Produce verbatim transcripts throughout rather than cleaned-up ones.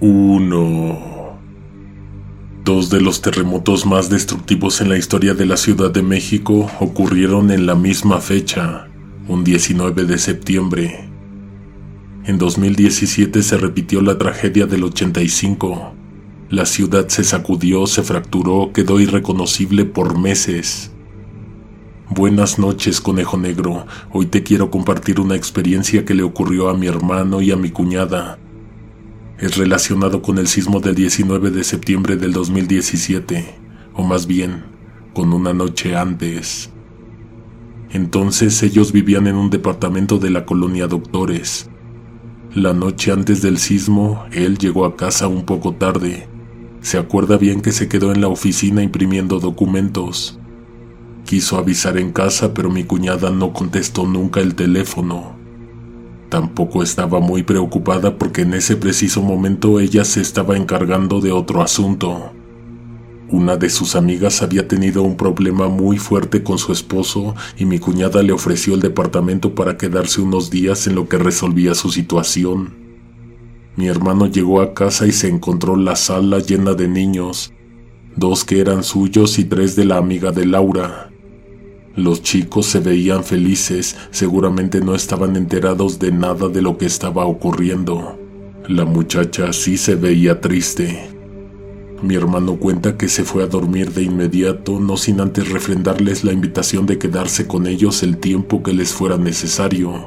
uno. Dos de los terremotos más destructivos en la historia de la Ciudad de México ocurrieron en la misma fecha, un diecinueve de septiembre. En dos mil diecisiete se repitió la tragedia del ochenta y cinco. La ciudad se sacudió, se fracturó, quedó irreconocible por meses. Buenas noches, conejo negro. Hoy te quiero compartir una experiencia que le ocurrió a mi hermano y a mi cuñada. Es relacionado con el sismo del diecinueve de septiembre del dos mil diecisiete, o más bien, con una noche antes. Entonces ellos vivían en un departamento de la colonia Doctores. La noche antes del sismo, él llegó a casa un poco tarde. Se acuerda bien que se quedó en la oficina imprimiendo documentos. Quiso avisar en casa, pero mi cuñada no contestó nunca el teléfono. Tampoco estaba muy preocupada porque en ese preciso momento ella se estaba encargando de otro asunto. Una de sus amigas había tenido un problema muy fuerte con su esposo y mi cuñada le ofreció el departamento para quedarse unos días en lo que resolvía su situación. Mi hermano llegó a casa y se encontró la sala llena de niños, dos que eran suyos y tres de la amiga de Laura. Los chicos se veían felices, seguramente no estaban enterados de nada de lo que estaba ocurriendo. La muchacha sí se veía triste. Mi hermano cuenta que se fue a dormir de inmediato, no sin antes refrendarles la invitación de quedarse con ellos el tiempo que les fuera necesario.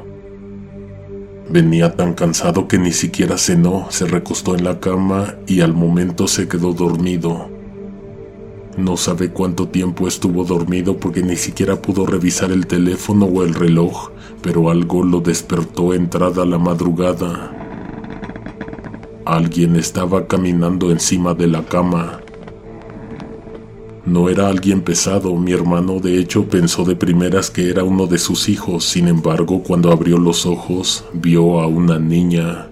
Venía tan cansado que ni siquiera cenó, se recostó en la cama y al momento se quedó dormido. No sabe cuánto tiempo estuvo dormido porque ni siquiera pudo revisar el teléfono o el reloj, pero algo lo despertó entrada la madrugada. Alguien estaba caminando encima de la cama. No era alguien pesado, mi hermano de hecho pensó de primeras que era uno de sus hijos, sin embargo cuando abrió los ojos vio a una niña.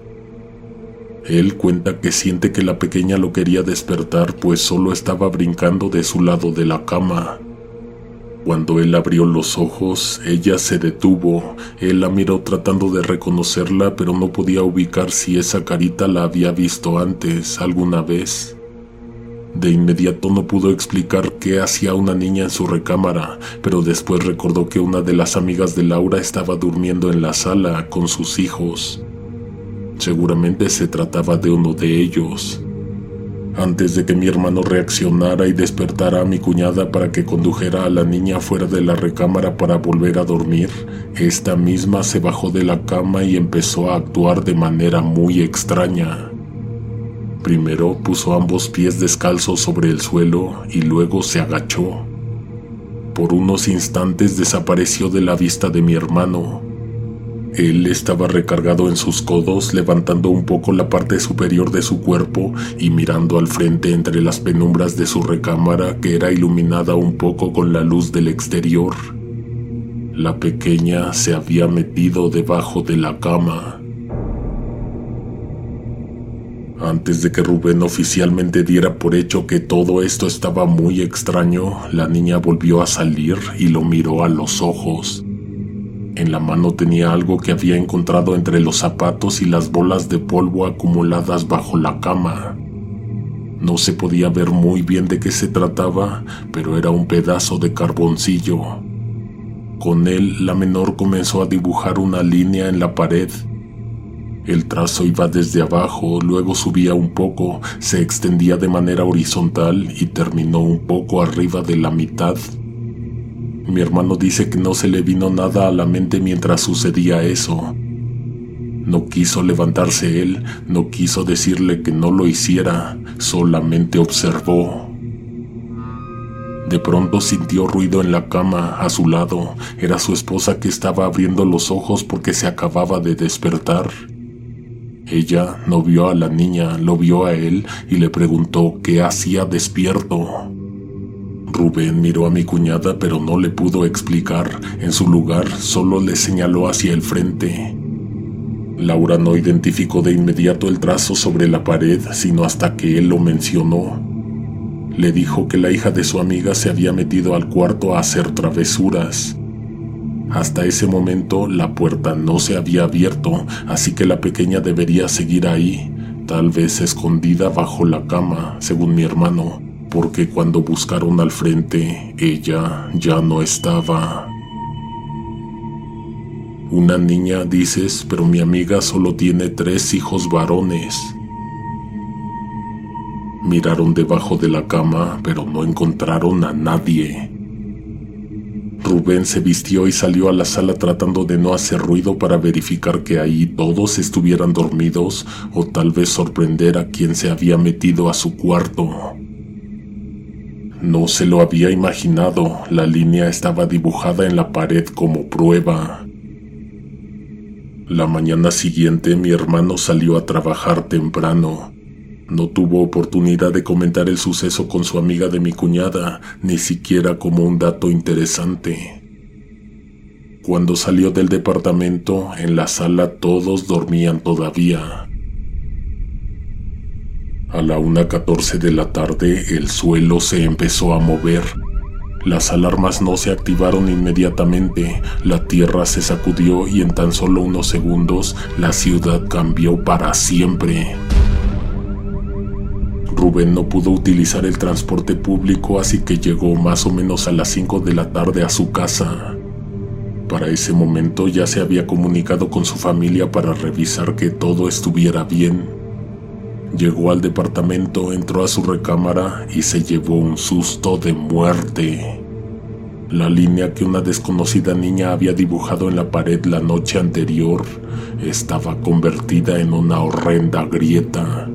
Él cuenta que siente que la pequeña lo quería despertar pues solo estaba brincando de su lado de la cama. Cuando él abrió los ojos, ella se detuvo. Él la miró tratando de reconocerla, pero no podía ubicar si esa carita la había visto antes, alguna vez. De inmediato no pudo explicar qué hacía una niña en su recámara, pero después recordó que una de las amigas de Laura estaba durmiendo en la sala con sus hijos. Seguramente se trataba de uno de ellos. Antes de que mi hermano reaccionara y despertara a mi cuñada para que condujera a la niña fuera de la recámara para volver a dormir, esta misma se bajó de la cama y empezó a actuar de manera muy extraña. Primero puso ambos pies descalzos sobre el suelo y luego se agachó. Por unos instantes desapareció de la vista de mi hermano. Él estaba recargado en sus codos, levantando un poco la parte superior de su cuerpo y mirando al frente entre las penumbras de su recámara que era iluminada un poco con la luz del exterior. La pequeña se había metido debajo de la cama. Antes de que Rubén oficialmente diera por hecho que todo esto estaba muy extraño, la niña volvió a salir y lo miró a los ojos. En la mano tenía algo que había encontrado entre los zapatos y las bolas de polvo acumuladas bajo la cama. No se podía ver muy bien de qué se trataba, pero era un pedazo de carboncillo. Con él, la menor comenzó a dibujar una línea en la pared. El trazo iba desde abajo, luego subía un poco, se extendía de manera horizontal y terminó un poco arriba de la mitad. Mi hermano dice que no se le vino nada a la mente mientras sucedía eso. No quiso levantarse él, no quiso decirle que no lo hiciera, solamente observó. De pronto sintió ruido en la cama, a su lado. Era su esposa que estaba abriendo los ojos porque se acababa de despertar. Ella no vio a la niña, lo vio a él y le preguntó qué hacía despierto. Rubén miró a mi cuñada pero no le pudo explicar. En su lugar solo le señaló hacia el frente. Laura no identificó de inmediato el trazo sobre la pared, sino hasta que él lo mencionó. Le dijo que la hija de su amiga se había metido al cuarto a hacer travesuras. Hasta ese momento la puerta no se había abierto, así que la pequeña debería seguir ahí, tal vez escondida bajo la cama, según mi hermano, porque cuando buscaron al frente, ella ya no estaba. Una niña, dices, pero mi amiga solo tiene tres hijos varones. Miraron debajo de la cama, pero no encontraron a nadie. Rubén se vistió y salió a la sala tratando de no hacer ruido para verificar que ahí todos estuvieran dormidos o tal vez sorprender a quien se había metido a su cuarto. No se lo había imaginado, la línea estaba dibujada en la pared como prueba. La mañana siguiente mi hermano salió a trabajar temprano. No tuvo oportunidad de comentar el suceso con su amiga de mi cuñada, ni siquiera como un dato interesante. Cuando salió del departamento, en la sala todos dormían todavía. A la una catorce de la tarde, el suelo se empezó a mover. Las alarmas no se activaron inmediatamente, la tierra se sacudió y en tan solo unos segundos la ciudad cambió para siempre. Rubén no pudo utilizar el transporte público, así que llegó más o menos a las cinco de la tarde a su casa. Para ese momento ya se había comunicado con su familia para revisar que todo estuviera bien. Llegó al departamento, entró a su recámara y se llevó un susto de muerte. La línea que una desconocida niña había dibujado en la pared la noche anterior estaba convertida en una horrenda grieta.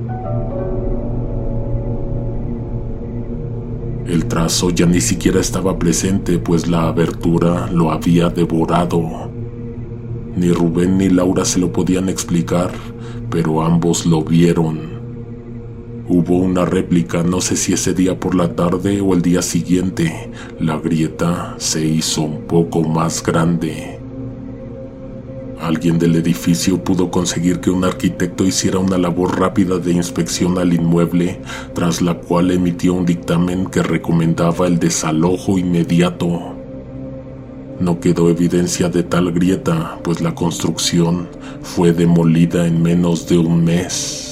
El trazo ya ni siquiera estaba presente, pues la abertura lo había devorado. Ni Rubén ni Laura se lo podían explicar, pero ambos lo vieron. Hubo una réplica, no sé si ese día por la tarde o el día siguiente. La grieta se hizo un poco más grande. Alguien del edificio pudo conseguir que un arquitecto hiciera una labor rápida de inspección al inmueble, tras la cual emitió un dictamen que recomendaba el desalojo inmediato. No quedó evidencia de tal grieta, pues la construcción fue demolida en menos de un mes.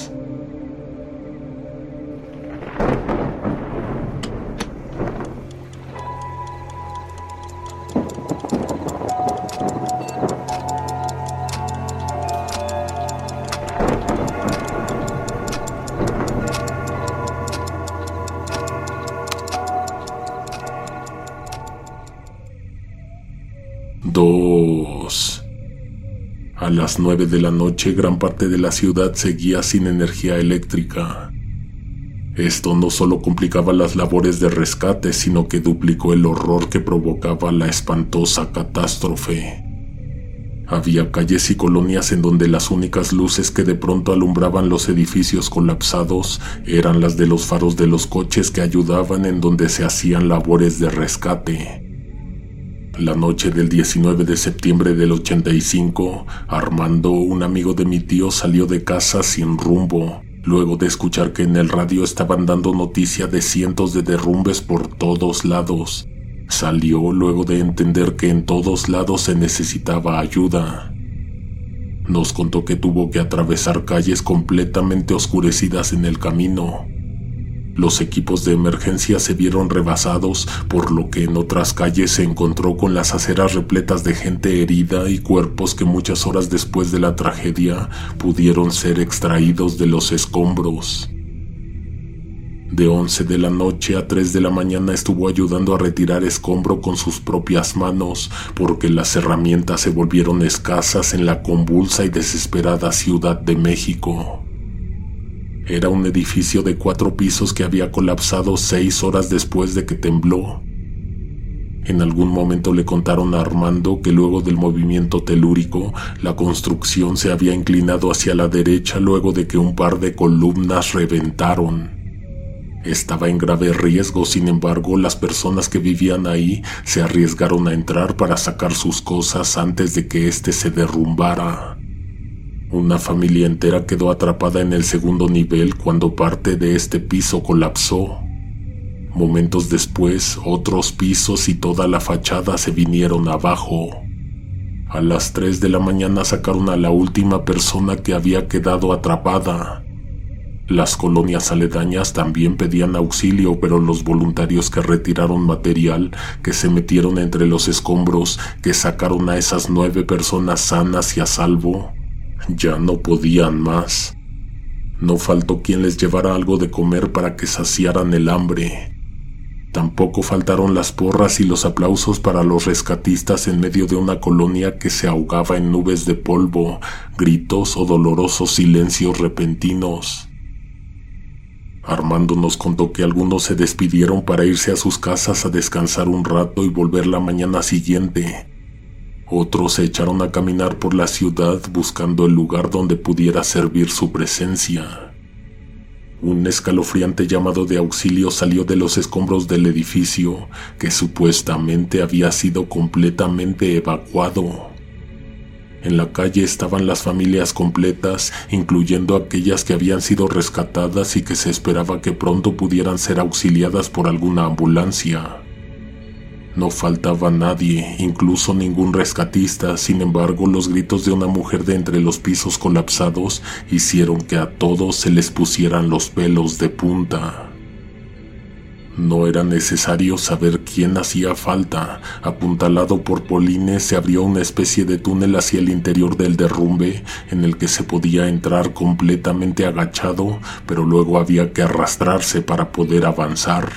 Dos. A las nueve de la noche, gran parte de la ciudad seguía sin energía eléctrica. Esto no solo complicaba las labores de rescate, sino que duplicó el horror que provocaba la espantosa catástrofe. Había calles y colonias en donde las únicas luces que de pronto alumbraban los edificios colapsados eran las de los faros de los coches que ayudaban en donde se hacían labores de rescate. La noche del diecinueve de septiembre del ochenta y cinco, Armando, un amigo de mi tío, salió de casa sin rumbo, luego de escuchar que en el radio estaban dando noticia de cientos de derrumbes por todos lados. Salió luego de entender que en todos lados se necesitaba ayuda. Nos contó que tuvo que atravesar calles completamente oscurecidas en el camino. Los equipos de emergencia se vieron rebasados, por lo que en otras calles se encontró con las aceras repletas de gente herida y cuerpos que muchas horas después de la tragedia pudieron ser extraídos de los escombros. De once de la noche a tres de la mañana estuvo ayudando a retirar escombro con sus propias manos, porque las herramientas se volvieron escasas en la convulsa y desesperada Ciudad de México. Era un edificio de cuatro pisos que había colapsado seis horas después de que tembló. En algún momento le contaron a Armando que luego del movimiento telúrico, la construcción se había inclinado hacia la derecha luego de que un par de columnas reventaron. Estaba en grave riesgo, sin embargo, las personas que vivían ahí se arriesgaron a entrar para sacar sus cosas antes de que éste se derrumbara. Una familia entera quedó atrapada en el segundo nivel cuando parte de este piso colapsó. Momentos después, otros pisos y toda la fachada se vinieron abajo. A las tres de la mañana sacaron a la última persona que había quedado atrapada. Las colonias aledañas también pedían auxilio, pero los voluntarios que retiraron material, que se metieron entre los escombros, que sacaron a esas nueve personas sanas y a salvo, ya no podían más. No faltó quien les llevara algo de comer para que saciaran el hambre. Tampoco faltaron las porras y los aplausos para los rescatistas en medio de una colonia que se ahogaba en nubes de polvo, gritos o dolorosos silencios repentinos. Armando nos contó que algunos se despidieron para irse a sus casas a descansar un rato y volver la mañana siguiente. Otros se echaron a caminar por la ciudad buscando el lugar donde pudiera servir su presencia. Un escalofriante llamado de auxilio salió de los escombros del edificio, que supuestamente había sido completamente evacuado. En la calle estaban las familias completas, incluyendo aquellas que habían sido rescatadas y que se esperaba que pronto pudieran ser auxiliadas por alguna ambulancia. No faltaba nadie, incluso ningún rescatista. Sin embargo, los gritos de una mujer de entre los pisos colapsados hicieron que a todos se les pusieran los pelos de punta. No era necesario saber quién hacía falta. Apuntalado por polines, se abrió una especie de túnel hacia el interior del derrumbe, en el que se podía entrar completamente agachado, pero luego había que arrastrarse para poder avanzar.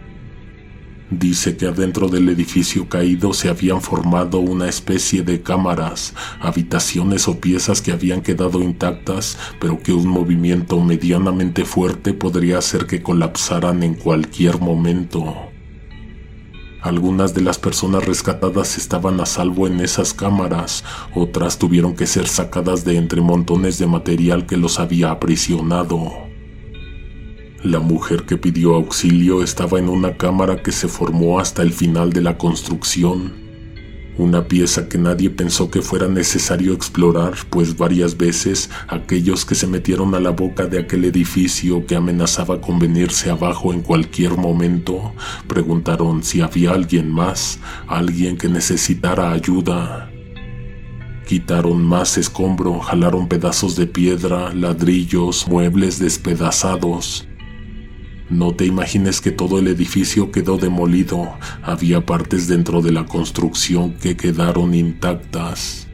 Dice que adentro del edificio caído se habían formado una especie de cámaras, habitaciones o piezas que habían quedado intactas, pero que un movimiento medianamente fuerte podría hacer que colapsaran en cualquier momento. Algunas de las personas rescatadas estaban a salvo en esas cámaras, otras tuvieron que ser sacadas de entre montones de material que los había aprisionado. La mujer que pidió auxilio estaba en una cámara que se formó hasta el final de la construcción. Una pieza que nadie pensó que fuera necesario explorar, pues varias veces aquellos que se metieron a la boca de aquel edificio que amenazaba con venirse abajo en cualquier momento, preguntaron si había alguien más, alguien que necesitara ayuda. Quitaron más escombro, jalaron pedazos de piedra, ladrillos, muebles despedazados. No te imagines que todo el edificio quedó demolido. Había partes dentro de la construcción que quedaron intactas.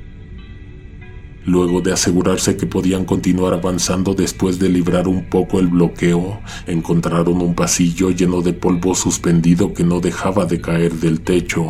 Luego de asegurarse que podían continuar avanzando después de librar un poco el bloqueo, encontraron un pasillo lleno de polvo suspendido que no dejaba de caer del techo.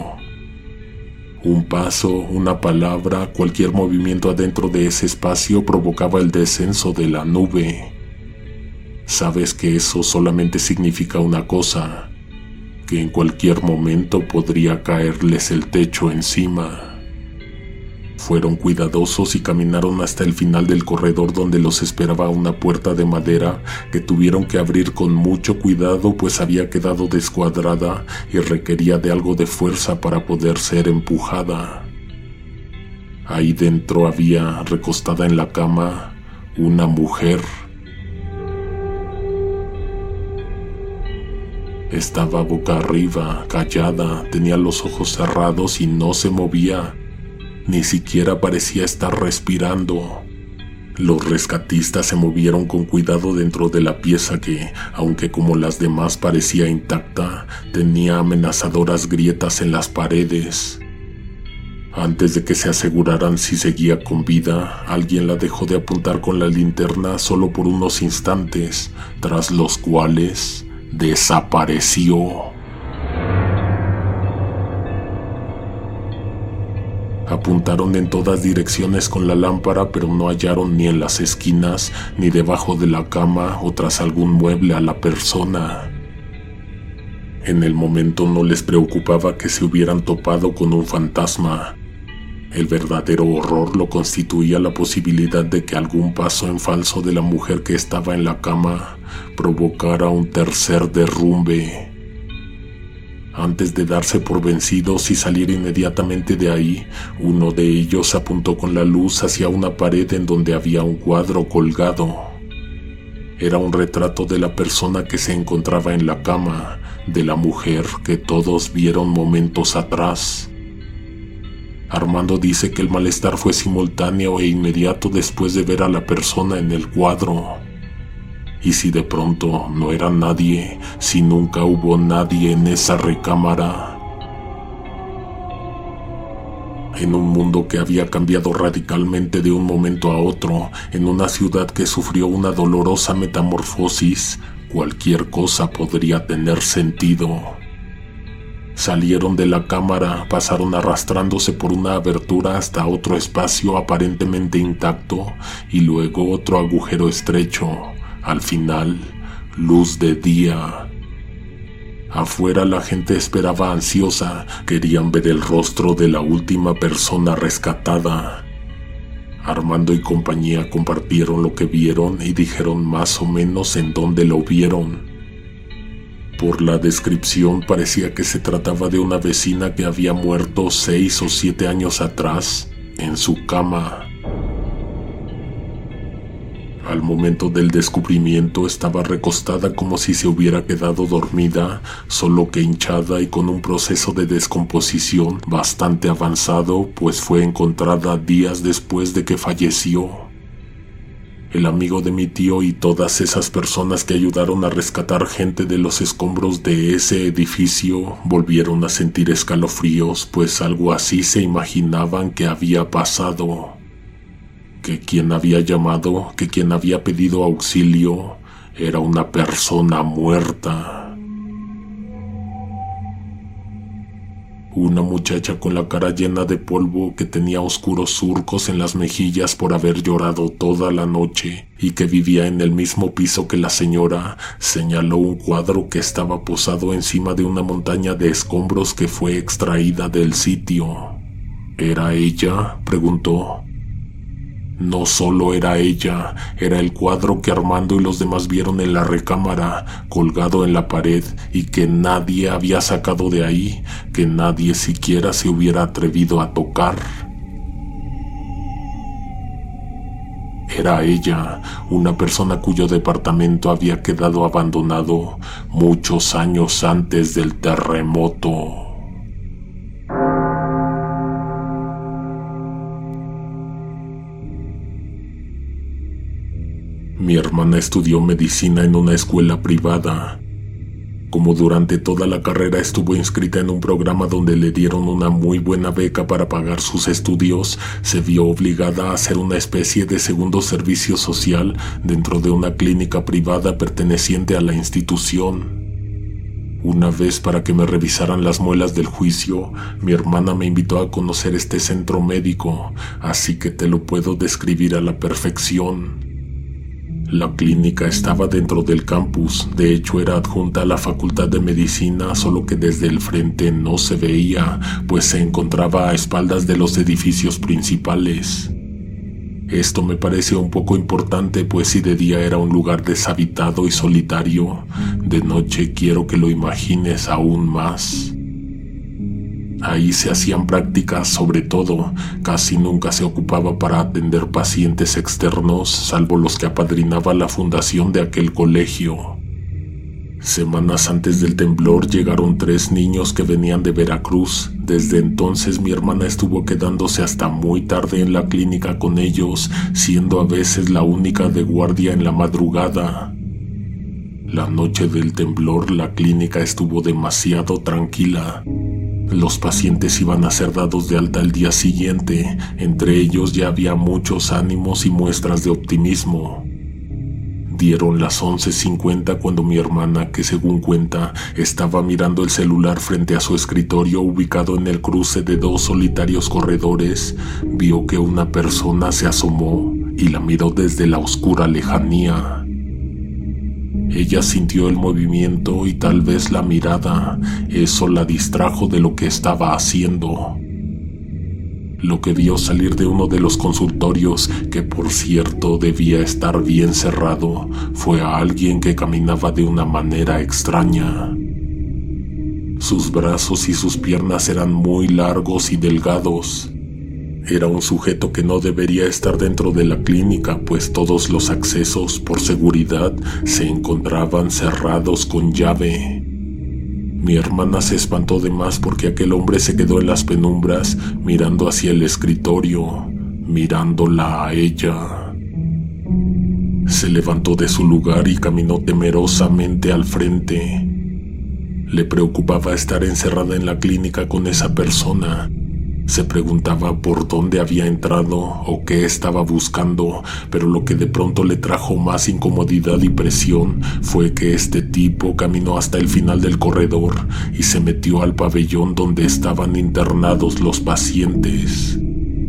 Un paso, una palabra, cualquier movimiento adentro de ese espacio provocaba el descenso de la nube. Sabes que eso solamente significa una cosa, que en cualquier momento podría caerles el techo encima. Fueron cuidadosos y caminaron hasta el final del corredor donde los esperaba una puerta de madera que tuvieron que abrir con mucho cuidado, pues había quedado descuadrada y requería de algo de fuerza para poder ser empujada. Ahí dentro había, recostada en la cama, una mujer. Estaba boca arriba, callada, tenía los ojos cerrados y no se movía. Ni siquiera parecía estar respirando. Los rescatistas se movieron con cuidado dentro de la pieza que, aunque como las demás parecía intacta, tenía amenazadoras grietas en las paredes. Antes de que se aseguraran si seguía con vida, alguien la dejó de apuntar con la linterna solo por unos instantes, tras los cuales desapareció. Apuntaron en todas direcciones con la lámpara, pero no hallaron ni en las esquinas, ni debajo de la cama o tras algún mueble a la persona. En el momento no les preocupaba que se hubieran topado con un fantasma. El verdadero horror lo constituía la posibilidad de que algún paso en falso de la mujer que estaba en la cama provocara un tercer derrumbe. Antes de darse por vencidos y salir inmediatamente de ahí, uno de ellos apuntó con la luz hacia una pared en donde había un cuadro colgado. Era un retrato de la persona que se encontraba en la cama, de la mujer que todos vieron momentos atrás. Armando dice que el malestar fue simultáneo e inmediato después de ver a la persona en el cuadro. ¿Y si de pronto no era nadie, si nunca hubo nadie en esa recámara? En un mundo que había cambiado radicalmente de un momento a otro, en una ciudad que sufrió una dolorosa metamorfosis, cualquier cosa podría tener sentido. Salieron de la cámara, pasaron arrastrándose por una abertura hasta otro espacio aparentemente intacto y luego otro agujero estrecho. Al final, luz de día. Afuera la gente esperaba ansiosa, querían ver el rostro de la última persona rescatada. Armando y compañía compartieron lo que vieron y dijeron más o menos en dónde lo vieron. Por la descripción parecía que se trataba de una vecina que había muerto seis o siete años atrás, en su cama. Al momento del descubrimiento estaba recostada como si se hubiera quedado dormida, solo que hinchada y con un proceso de descomposición bastante avanzado, pues fue encontrada días después de que falleció. El amigo de mi tío y todas esas personas que ayudaron a rescatar gente de los escombros de ese edificio volvieron a sentir escalofríos, pues algo así se imaginaban que había pasado. Que quien había llamado, que quien había pedido auxilio, era una persona muerta. Una muchacha con la cara llena de polvo, que tenía oscuros surcos en las mejillas por haber llorado toda la noche y que vivía en el mismo piso que la señora, señaló un cuadro que estaba posado encima de una montaña de escombros que fue extraída del sitio. ¿Era ella?, preguntó. No solo era ella, era el cuadro que Armando y los demás vieron en la recámara, colgado en la pared, y que nadie había sacado de ahí, que nadie siquiera se hubiera atrevido a tocar. Era ella, una persona cuyo departamento había quedado abandonado muchos años antes del terremoto. Mi hermana estudió medicina en una escuela privada. Como durante toda la carrera estuvo inscrita en un programa donde le dieron una muy buena beca para pagar sus estudios, se vio obligada a hacer una especie de segundo servicio social dentro de una clínica privada perteneciente a la institución. Una vez, para que me revisaran las muelas del juicio, mi hermana me invitó a conocer este centro médico, así que te lo puedo describir a la perfección. La clínica estaba dentro del campus, de hecho era adjunta a la Facultad de Medicina, solo que desde el frente no se veía, pues se encontraba a espaldas de los edificios principales. Esto me parece un poco importante, pues si de día era un lugar deshabitado y solitario, de noche quiero que lo imagines aún más. Ahí se hacían prácticas, sobre todo, casi nunca se ocupaba para atender pacientes externos, salvo los que apadrinaba la fundación de aquel colegio. Semanas antes del temblor llegaron tres niños que venían de Veracruz. Desde entonces mi hermana estuvo quedándose hasta muy tarde en la clínica con ellos, siendo a veces la única de guardia en la madrugada. La noche del temblor la clínica estuvo demasiado tranquila. Los pacientes iban a ser dados de alta al día siguiente, entre ellos ya había muchos ánimos y muestras de optimismo. Dieron las once cincuenta cuando mi hermana, que según cuenta, estaba mirando el celular frente a su escritorio ubicado en el cruce de dos solitarios corredores, vio que una persona se asomó y la miró desde la oscura lejanía. Ella sintió el movimiento y tal vez la mirada, eso la distrajo de lo que estaba haciendo. Lo que vio salir de uno de los consultorios, que por cierto debía estar bien cerrado, fue a alguien que caminaba de una manera extraña. Sus brazos y sus piernas eran muy largos y delgados. Era un sujeto que no debería estar dentro de la clínica, pues todos los accesos, por seguridad, se encontraban cerrados con llave. Mi hermana se espantó de más porque aquel hombre se quedó en las penumbras, mirando hacia el escritorio, mirándola a ella. Se levantó de su lugar y caminó temerosamente al frente. Le preocupaba estar encerrada en la clínica con esa persona. Se preguntaba por dónde había entrado o qué estaba buscando, pero lo que de pronto le trajo más incomodidad y presión fue que este tipo caminó hasta el final del corredor y se metió al pabellón donde estaban internados los pacientes.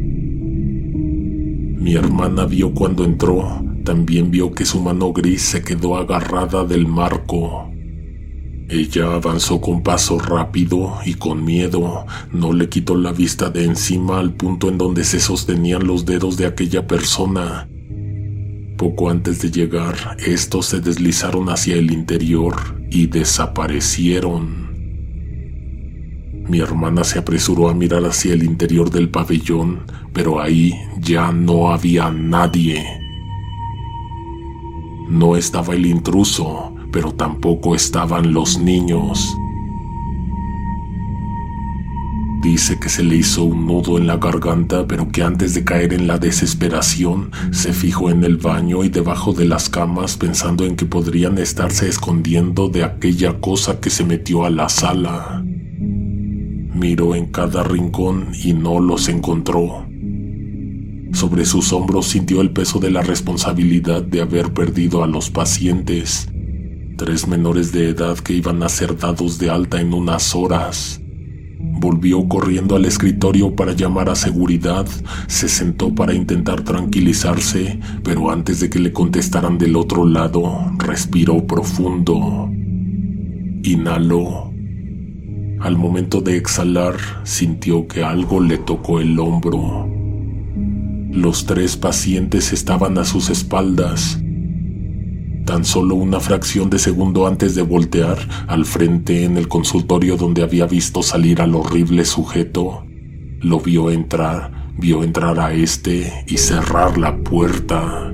Mi hermana vio cuando entró, también vio que su mano gris se quedó agarrada del marco. Ella avanzó con paso rápido y con miedo, no le quitó la vista de encima al punto en donde se sostenían los dedos de aquella persona. Poco antes de llegar, estos se deslizaron hacia el interior y desaparecieron. Mi hermana se apresuró a mirar hacia el interior del pabellón, pero ahí ya no había nadie. No estaba el intruso, pero tampoco estaban los niños. Dice que se le hizo un nudo en la garganta, pero que antes de caer en la desesperación, se fijó en el baño y debajo de las camas pensando en que podrían estarse escondiendo de aquella cosa que se metió a la sala. Miró en cada rincón y no los encontró. Sobre sus hombros sintió el peso de la responsabilidad de haber perdido a los pacientes. Tres menores de edad que iban a ser dados de alta en unas horas. Volvió corriendo al escritorio para llamar a seguridad, se sentó para intentar tranquilizarse, pero antes de que le contestaran del otro lado, respiró profundo. Inhaló. Al momento de exhalar, sintió que algo le tocó el hombro. Los tres pacientes estaban a sus espaldas. Tan solo una fracción de segundo antes de voltear, al frente en el consultorio donde había visto salir al horrible sujeto, lo vio entrar, vio entrar a este y cerrar la puerta.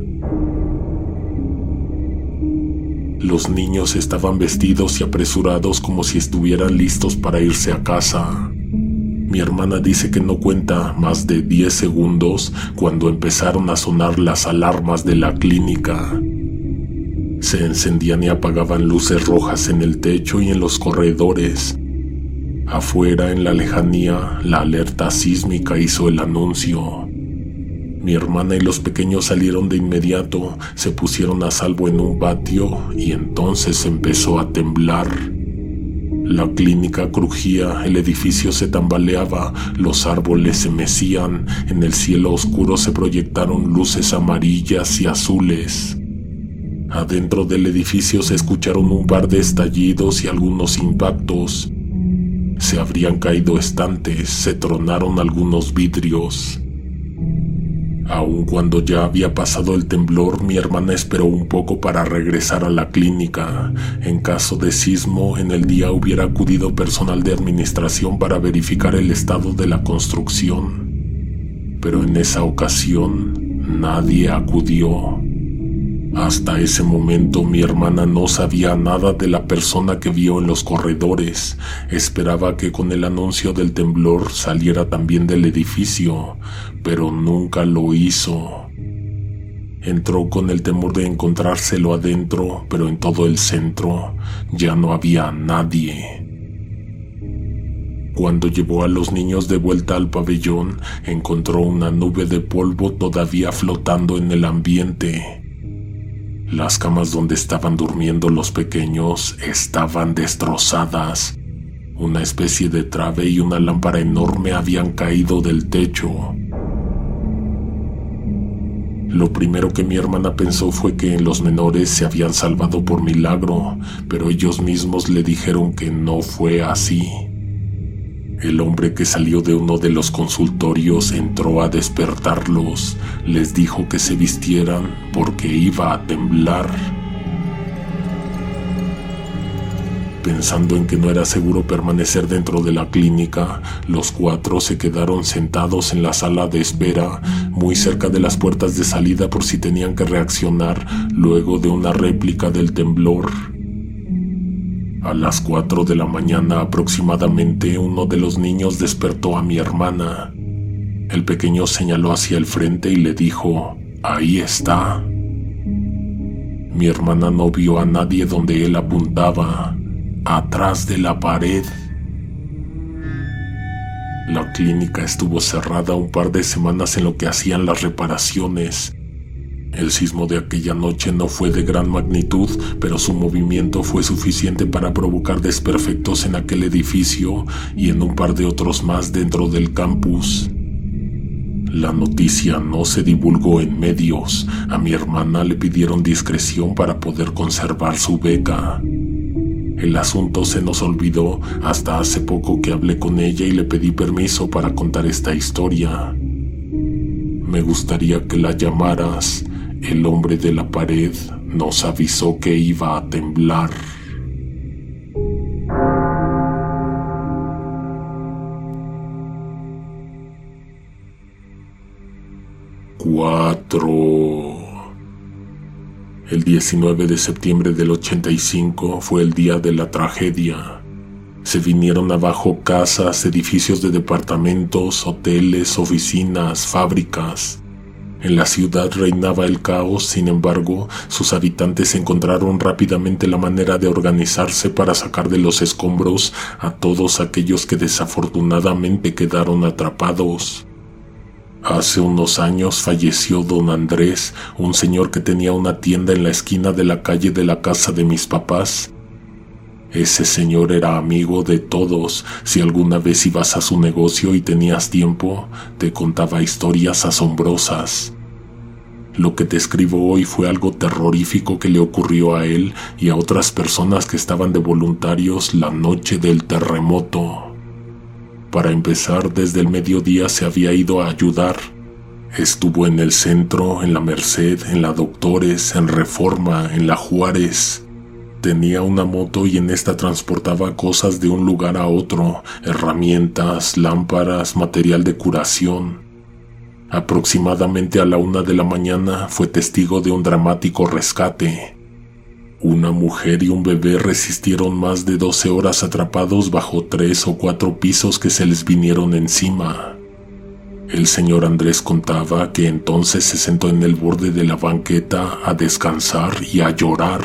Los niños estaban vestidos y apresurados como si estuvieran listos para irse a casa. Mi hermana dice que no cuenta más de diez segundos cuando empezaron a sonar las alarmas de la clínica. Se encendían y apagaban luces rojas en el techo y en los corredores. Afuera, en la lejanía, la alerta sísmica hizo el anuncio. Mi hermana y los pequeños salieron de inmediato, se pusieron a salvo en un patio y entonces empezó a temblar. La clínica crujía, el edificio se tambaleaba, los árboles se mecían, en el cielo oscuro se proyectaron luces amarillas y azules. Adentro del edificio se escucharon un par de estallidos y algunos impactos. Se habrían caído estantes, se tronaron algunos vidrios. Aun cuando ya había pasado el temblor, mi hermana esperó un poco para regresar a la clínica. En caso de sismo, en el día hubiera acudido personal de administración para verificar el estado de la construcción. Pero en esa ocasión, nadie acudió. Hasta ese momento mi hermana no sabía nada de la persona que vio en los corredores. Esperaba que con el anuncio del temblor saliera también del edificio, pero nunca lo hizo. Entró con el temor de encontrárselo adentro, pero en todo el centro ya no había nadie. Cuando llevó a los niños de vuelta al pabellón, encontró una nube de polvo todavía flotando en el ambiente. Las camas donde estaban durmiendo los pequeños estaban destrozadas. Una especie de trave y una lámpara enorme habían caído del techo. Lo primero que mi hermana pensó fue que los menores se habían salvado por milagro, pero ellos mismos le dijeron que no fue así. El hombre que salió de uno de los consultorios entró a despertarlos. Les dijo que se vistieran porque iba a temblar. Pensando en que no era seguro permanecer dentro de la clínica, los cuatro se quedaron sentados en la sala de espera, muy cerca de las puertas de salida por si tenían que reaccionar luego de una réplica del temblor. A las cuatro de la mañana aproximadamente, uno de los niños despertó a mi hermana. El pequeño señaló hacia el frente y le dijo: «Ahí está». Mi hermana no vio a nadie donde él apuntaba, atrás de la pared. La clínica estuvo cerrada un par de semanas en lo que hacían las reparaciones. El sismo de aquella noche no fue de gran magnitud, pero su movimiento fue suficiente para provocar desperfectos en aquel edificio y en un par de otros más dentro del campus. La noticia no se divulgó en medios. A mi hermana le pidieron discreción para poder conservar su beca. El asunto se nos olvidó hasta hace poco que hablé con ella y le pedí permiso para contar esta historia. Me gustaría que la llamaras. El hombre de la pared nos avisó que iba a temblar. Cuatro. El diecinueve de septiembre del ochenta y cinco fue el día de la tragedia. Se vinieron abajo casas, edificios de departamentos, hoteles, oficinas, fábricas. En la ciudad reinaba el caos, sin embargo, sus habitantes encontraron rápidamente la manera de organizarse para sacar de los escombros a todos aquellos que desafortunadamente quedaron atrapados. Hace unos años falleció don Andrés, un señor que tenía una tienda en la esquina de la calle de la casa de mis papás. Ese señor era amigo de todos. Si alguna vez ibas a su negocio y tenías tiempo, te contaba historias asombrosas. Lo que te escribo hoy fue algo terrorífico que le ocurrió a él y a otras personas que estaban de voluntarios la noche del terremoto. Para empezar, desde el mediodía se había ido a ayudar. Estuvo en el Centro, en la Merced, en la Doctores, en Reforma, en la Juárez. Tenía una moto y en esta transportaba cosas de un lugar a otro, herramientas, lámparas, material de curación. Aproximadamente a la una de la mañana fue testigo de un dramático rescate. Una mujer y un bebé resistieron más de doce horas atrapados bajo tres o cuatro pisos que se les vinieron encima. El señor Andrés contaba que entonces se sentó en el borde de la banqueta a descansar y a llorar.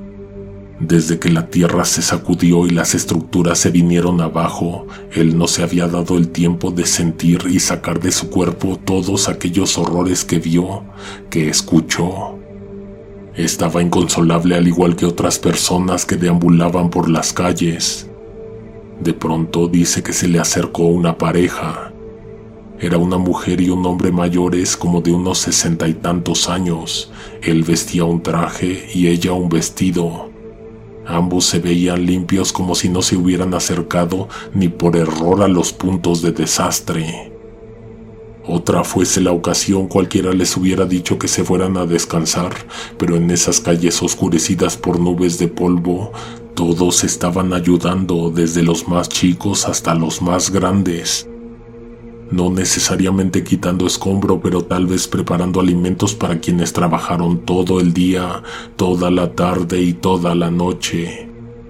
Desde que la tierra se sacudió y las estructuras se vinieron abajo, él no se había dado el tiempo de sentir y sacar de su cuerpo todos aquellos horrores que vio, que escuchó. Estaba inconsolable al igual que otras personas que deambulaban por las calles. De pronto dice que se le acercó una pareja. Era una mujer y un hombre mayores como de unos sesenta y tantos años. Él vestía un traje y ella un vestido. Ambos se veían limpios como si no se hubieran acercado ni por error a los puntos de desastre. Otra fuese la ocasión, cualquiera les hubiera dicho que se fueran a descansar, pero en esas calles oscurecidas por nubes de polvo, todos estaban ayudando, desde los más chicos hasta los más grandes. No necesariamente quitando escombro, pero tal vez preparando alimentos para quienes trabajaron todo el día, toda la tarde y toda la noche.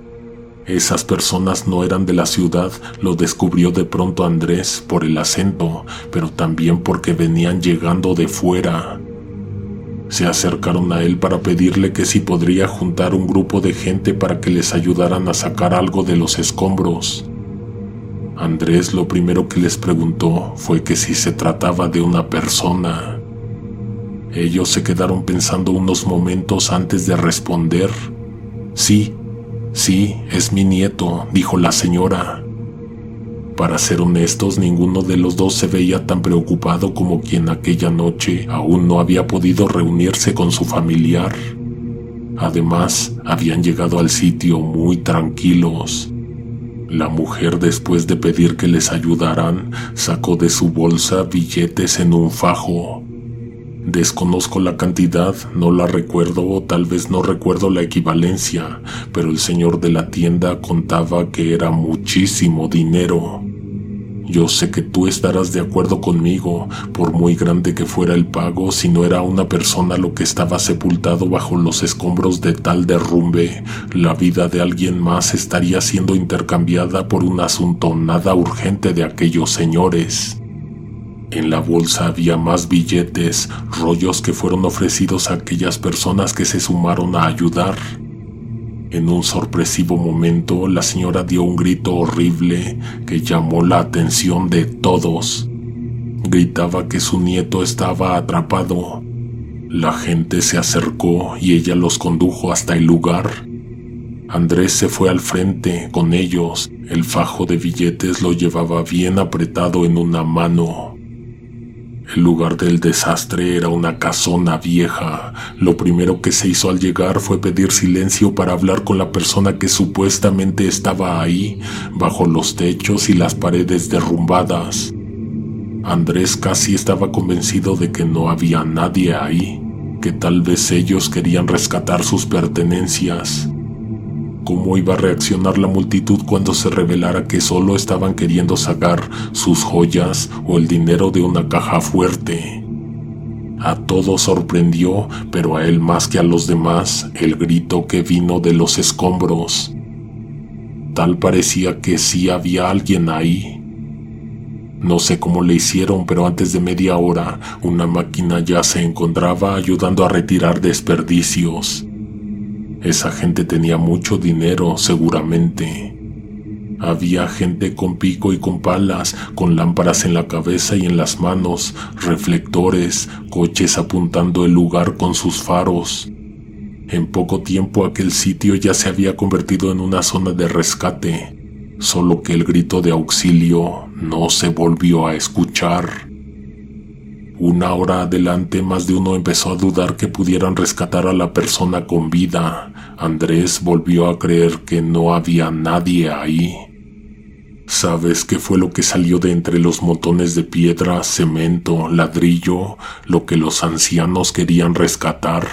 Esas personas no eran de la ciudad, lo descubrió de pronto Andrés por el acento, pero también porque venían llegando de fuera. Se acercaron a él para pedirle que si podría juntar un grupo de gente para que les ayudaran a sacar algo de los escombros. Andrés lo primero que les preguntó fue que si se trataba de una persona. Ellos se quedaron pensando unos momentos antes de responder. Sí, sí, es mi nieto, dijo la señora. Para ser honestos, ninguno de los dos se veía tan preocupado como quien aquella noche aún no había podido reunirse con su familiar. Además, habían llegado al sitio muy tranquilos. La mujer, después de pedir que les ayudaran, sacó de su bolsa billetes en un fajo. Desconozco la cantidad, no la recuerdo o tal vez no recuerdo la equivalencia, pero el señor de la tienda contaba que era muchísimo dinero. Yo sé que tú estarás de acuerdo conmigo, por muy grande que fuera el pago, si no era una persona lo que estaba sepultado bajo los escombros de tal derrumbe, la vida de alguien más estaría siendo intercambiada por un asunto nada urgente de aquellos señores. En la bolsa había más billetes, rollos que fueron ofrecidos a aquellas personas que se sumaron a ayudar. En un sorpresivo momento, la señora dio un grito horrible que llamó la atención de todos. Gritaba que su nieto estaba atrapado. La gente se acercó y ella los condujo hasta el lugar. Andrés se fue al frente con ellos. El fajo de billetes lo llevaba bien apretado en una mano. El lugar del desastre era una casona vieja. Lo primero que se hizo al llegar fue pedir silencio para hablar con la persona que supuestamente estaba ahí, bajo los techos y las paredes derrumbadas. Andrés casi estaba convencido de que no había nadie ahí, que tal vez ellos querían rescatar sus pertenencias. ¿Cómo iba a reaccionar la multitud cuando se revelara que solo estaban queriendo sacar sus joyas o el dinero de una caja fuerte? A todos sorprendió, pero a él más que a los demás, el grito que vino de los escombros. Tal parecía que sí había alguien ahí. No sé cómo le hicieron, pero antes de media hora, una máquina ya se encontraba ayudando a retirar desperdicios. Esa gente tenía mucho dinero, seguramente. Había gente con pico y con palas, con lámparas en la cabeza y en las manos, reflectores, coches apuntando el lugar con sus faros. En poco tiempo aquel sitio ya se había convertido en una zona de rescate, solo que el grito de auxilio no se volvió a escuchar. Una hora adelante, más de uno empezó a dudar que pudieran rescatar a la persona con vida. Andrés volvió a creer que no había nadie ahí. ¿Sabes qué fue lo que salió de entre los montones de piedra, cemento, ladrillo, lo que los ancianos querían rescatar?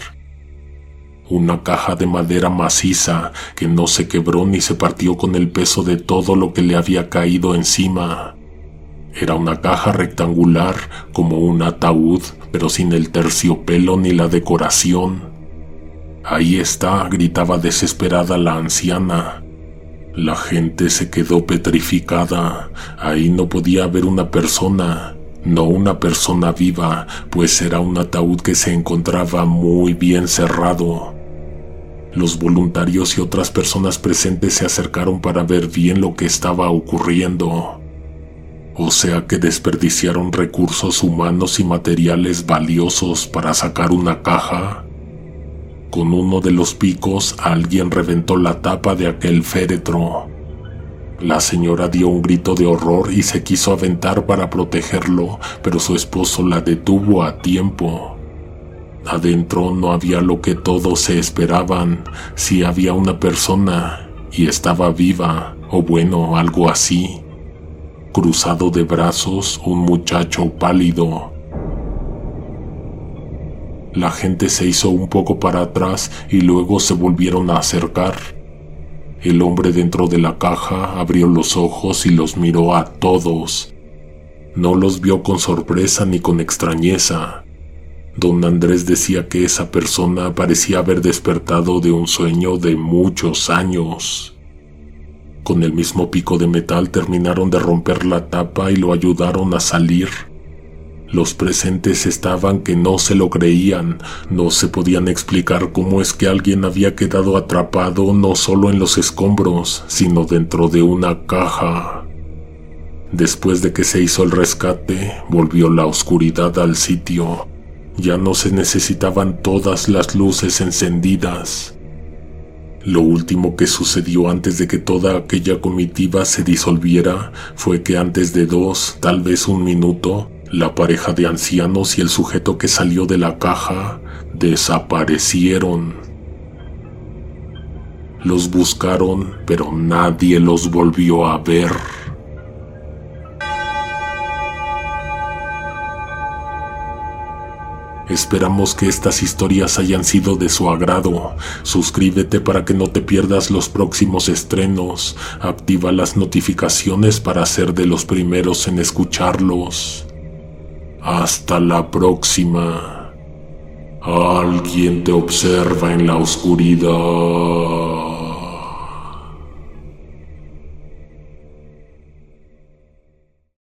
Una caja de madera maciza que no se quebró ni se partió con el peso de todo lo que le había caído encima. Era una caja rectangular, como un ataúd, pero sin el terciopelo ni la decoración. «Ahí está», gritaba desesperada la anciana. La gente se quedó petrificada. Ahí no podía haber una persona, no una persona viva, pues era un ataúd que se encontraba muy bien cerrado. Los voluntarios y otras personas presentes se acercaron para ver bien lo que estaba ocurriendo. O sea que desperdiciaron recursos humanos y materiales valiosos para sacar una caja. Con uno de los picos alguien reventó la tapa de aquel féretro. La señora dio un grito de horror y se quiso aventar para protegerlo, pero su esposo la detuvo a tiempo. Adentro no había lo que todos se esperaban. Sí había una persona, y estaba viva, o bueno, algo así. Cruzado de brazos, un muchacho pálido. La gente se hizo un poco para atrás y luego se volvieron a acercar. El hombre dentro de la caja abrió los ojos y los miró a todos. No los vio con sorpresa ni con extrañeza. Don Andrés decía que esa persona parecía haber despertado de un sueño de muchos años. Con el mismo pico de metal terminaron de romper la tapa y lo ayudaron a salir. Los presentes estaban que no se lo creían, no se podían explicar cómo es que alguien había quedado atrapado no solo en los escombros, sino dentro de una caja. Después de que se hizo el rescate, volvió la oscuridad al sitio. Ya no se necesitaban todas las luces encendidas. Lo último que sucedió antes de que toda aquella comitiva se disolviera fue que antes de dos, tal vez un minuto, la pareja de ancianos y el sujeto que salió de la caja desaparecieron. Los buscaron, pero nadie los volvió a ver. Esperamos que estas historias hayan sido de su agrado. Suscríbete para que no te pierdas los próximos estrenos. Activa las notificaciones para ser de los primeros en escucharlos. Hasta la próxima. Alguien te observa en la oscuridad.